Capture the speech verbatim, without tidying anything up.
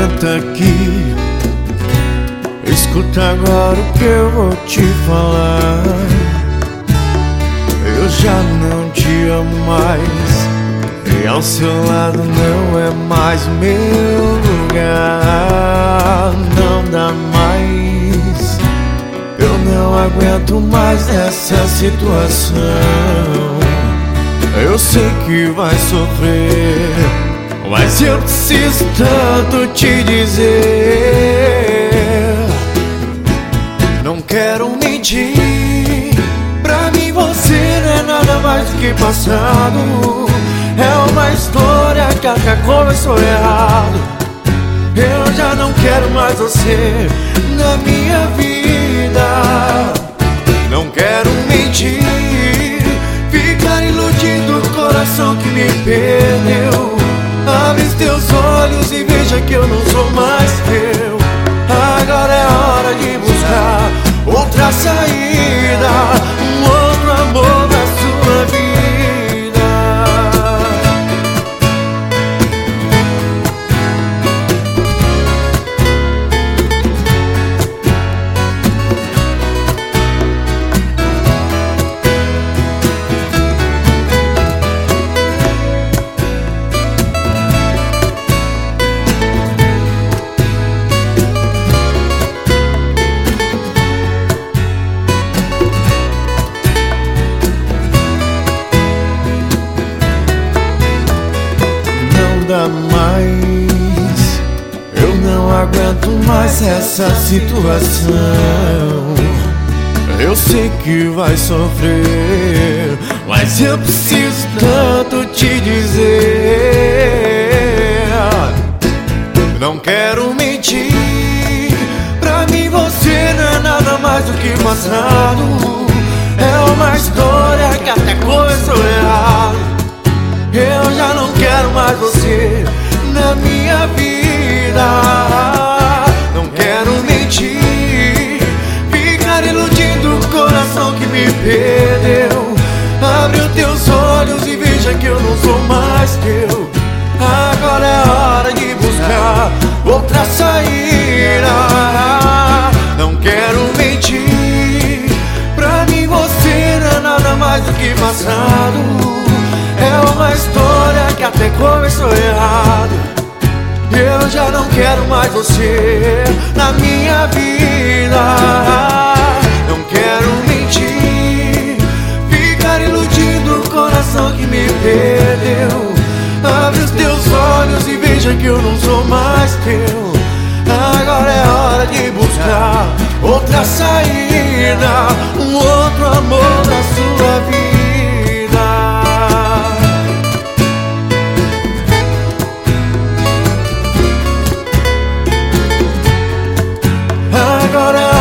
senta aqui, escuta agora o que eu vou te falar. Eu já não te amo mais, e ao seu lado não é mais meu lugar. Não dá mais, eu não aguento mais essa situação. Eu sei que vai sofrer, mas eu preciso tanto te dizer. Não quero mentir, pra mim você não é nada mais do que passado. É uma história que até começou errado. Eu já não quero mais você na minha vida. Não quero mentir, ficar iludindo o coração que me perdeu. Abre os teus olhos e veja que eu não sou mais teu. Agora é hora de buscar outra saída, um outro amor na sua vida. Mais, eu não aguento mais essa situação. Eu sei que vai sofrer, mas eu preciso tanto te dizer. Não quero mentir, pra mim você não é nada mais do que passado. É uma história que até começou errado. Eu já não quero mais você na minha vida. Não quero mentir, ficar iludindo o coração que me perdeu. Abre os teus olhos e veja que eu não sou mais teu. Agora é hora de buscar outra saída. Não quero mentir, pra mim você não é nada mais do que passado. É uma história que até começou errado. Eu já não quero mais você na minha vida. Não quero mentir, ficar iludindo o coração que me perdeu. Abre os teus olhos e veja que eu não sou mais teu. Agora é hora de buscar outra saída, um outro amor na sua vida. Agora